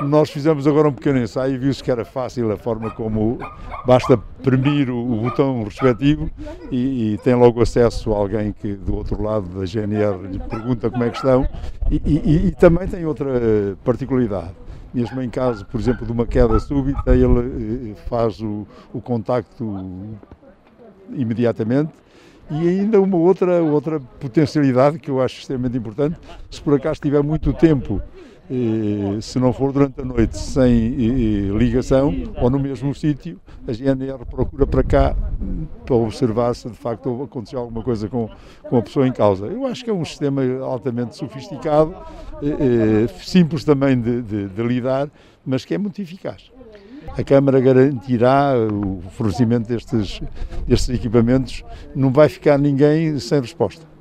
Nós fizemos agora um pequeno ensaio e viu-se que era fácil a forma como basta premir o botão respectivo e tem logo acesso a alguém que do outro lado da GNR lhe pergunta como é que estão e também tem outra particularidade. Mesmo em caso, por exemplo, de uma queda súbita, ele faz o contacto imediatamente. E ainda uma outra potencialidade que eu acho extremamente importante, se por acaso tiver muito tempo, se não for durante a noite, sem ligação, ou no mesmo sítio, a GNR procura para cá para observar se de facto aconteceu alguma coisa com a pessoa em causa. Eu acho que é um sistema altamente sofisticado, simples também de lidar, mas que é muito eficaz. A Câmara garantirá o fornecimento destes equipamentos, não vai ficar ninguém sem resposta.